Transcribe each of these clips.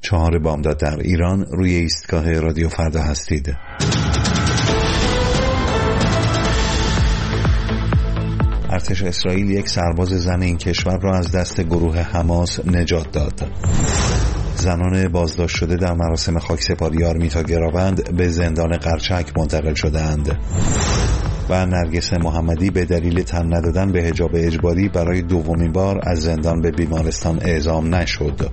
4 بامداد در ایران. روی ایستگاه رادیو فردا هستید. ارتش اسرائیل یک سرباز زن این کشور را از دست گروه حماس نجات داد. زنان بازداشت شده در مراسم خاکسپاری آرمیتا گراوند به زندان قرچک منتقل شده‌اند و نرگس محمدی به دلیل تن ندادن به حجاب اجباری برای دومین بار از زندان به بیمارستان اعزام نشد.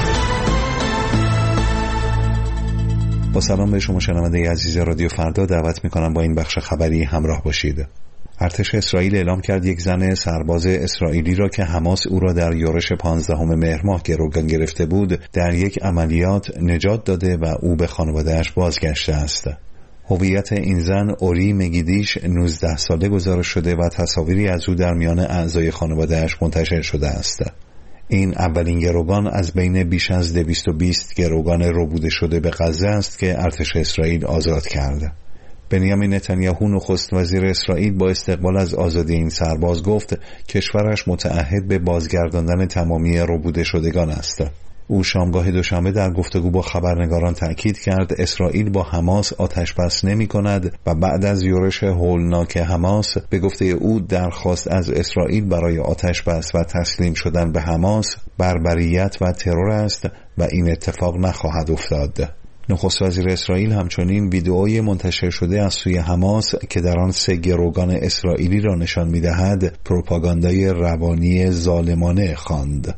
با سلام به شما شنونده عزیز رادیو فردا، دعوت می‌کنم با این بخش خبری همراه باشید. ارتش اسرائیل اعلام کرد یک زن سرباز اسرائیلی را که حماس او را در یورش 15 مهر ماه گروگان گرفته بود در یک عملیات نجات داده و او به خانواده‌اش بازگشته است. هویت این زن اوری مگیدیش 19 ساله گزارش شده و تصاویری از او در میان اعضای خانواده‌اش منتشر شده است. این اولین گروگان از بین بیش از 220 گروگان ربوده شده به غزه است که ارتش اسرائیل آزاد کرد. بنیامین نتانیاهو نخست وزیر اسرائیل با استقبال از آزادی این سرباز گفت کشورش متعهد به بازگرداندن تمامی ربوده شدگان است. او شامگاه دوشنبه در گفتگو با خبرنگاران تأکید کرد اسرائیل با حماس آتش‌بس نمی‌کند و بعد از یورش هولناک حماس به گفته او درخواست از اسرائیل برای آتش‌بس و تسلیم شدن به حماس بربریت و ترور است و این اتفاق نخواهد افتاد. نخست وزیر اسرائیل همچنین ویدئوی منتشر شده از سوی حماس که در آن 3 گروگان اسرائیلی را نشان می‌دهد پروپاگاندای روانی ظالمانه خواند.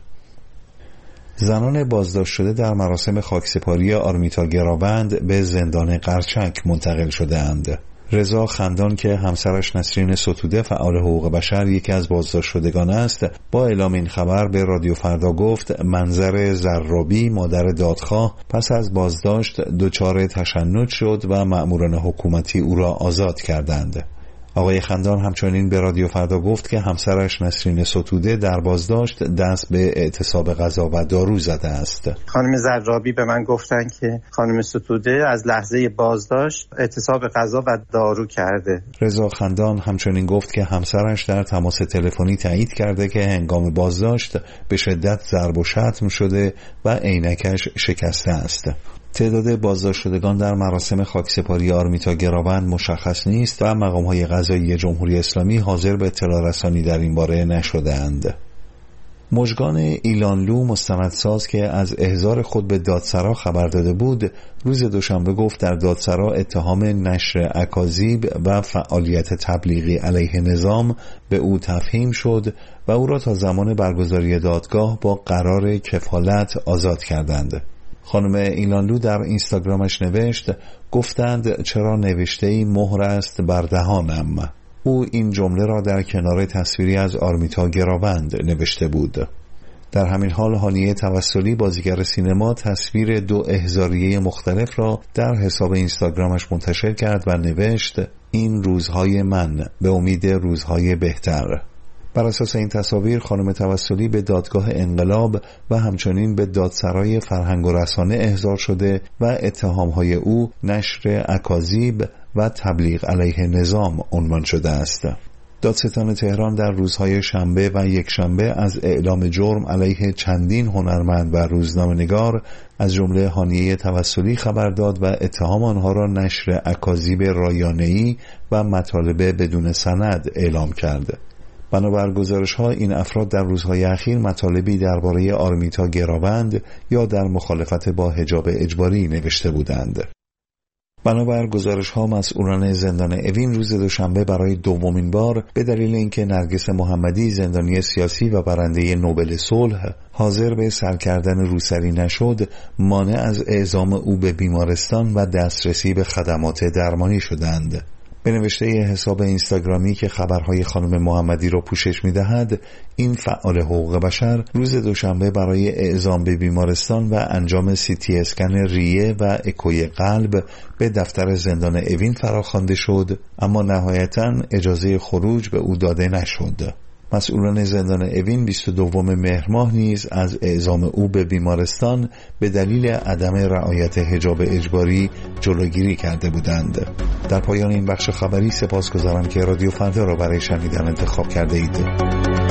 زنان بازداشت شده در مراسم خاکسپاری آرمیتا گراوند به زندان قرچک منتقل شده‌اند. رضا خندان که همسرش نسرین ستوده فعال حقوق بشر یکی از بازداشت شدگان است، با اعلام این خبر به رادیو فردا گفت منظر زرابی مادر دادخواه پس از بازداشت دچار تشنج شد و مأموران حکومتی او را آزاد کردند. آقای خندان همچنین به رادیو فردا گفت که همسرش نسرین ستوده در بازداشت دست به اعتصاب غذا و دارو زده است. خانم زرابی به من گفتن که خانم ستوده از لحظه بازداشت اعتصاب غذا و دارو کرده. رضا خندان همچنین گفت که همسرش در تماس تلفنی تایید کرده که هنگام بازداشت به شدت ضرب و شتم شده و عینکش شکسته است. تعداد بازداشت شدگان در مراسم خاکسپاری آرمیتا گراوند مشخص نیست و مقام‌های قضایی جمهوری اسلامی حاضر به اطلاع رسانی در این باره نشده‌اند. مژگان ایلانلو مستندساز که از احضار خود به دادسرا خبر داده بود، روز دوشنبه گفت در دادسرا اتهام نشر اکاذیب و فعالیت تبلیغی علیه نظام به او تفهیم شد و او را تا زمان برگزاری دادگاه با قرار کفالت آزاد کردند. خانم ایلانلو در اینستاگرامش نوشت گفتند چرا نوشته‌ای مهر است بر دهانم. او این جمله را در کنار تصویری از آرمیتا گراوند نوشته بود. در همین حال هانیه توسلی بازیگر سینما تصویر 2 احضاریه مختلف را در حساب اینستاگرامش منتشر کرد و نوشت این روزهای من به امید روزهای بهتر. بر اساس این تصاویر خانم توسلی به دادگاه انقلاب و همچنین به دادسرای فرهنگ و رسانه احضار شده و اتهامهای او نشر اکاذیب و تبلیغ علیه نظام عنوان شده است. دادستان تهران در روزهای شنبه و یکشنبه از اعلام جرم علیه چندین هنرمند و روزنامه‌نگار از جمله هانیه توسلی خبر داد و اتهام آنها را نشر اکاذیب رایانه‌ای و مطالب بدون سند اعلام کرد. بنابر گزارش‌ها این افراد در روزهای اخیر مطالبی درباره آرمیتا گراوند یا در مخالفت با حجاب اجباری نوشته بودند. بنابر گزارش‌ها مسئولان زندان اوین روز دوشنبه برای دومین بار به دلیل اینکه نرگس محمدی زندانی سیاسی و برنده نوبل صلح حاضر به سر کردن روسری نشد، مانع از اعزام او به بیمارستان و دسترسی به خدمات درمانی شدند. به نوشته حساب اینستاگرامی که خبرهای خانم محمدی را پوشش می‌دهد، این فعال حقوق بشر روز دوشنبه برای اعزام به بیمارستان و انجام CT اسکن ریه و اکوی قلب به دفتر زندان اوین فراخوانده شد، اما نهایتاً اجازه خروج به او داده نشد. مسئولان زندان اوین 22 مهر ماه نیز از اعزام او به بیمارستان به دلیل عدم رعایت حجاب اجباری جلوگیری کرده بودند. در پایان این بخش خبری سپاسگزارم که رادیو فردا را برای شنیدن انتخاب کرده اید.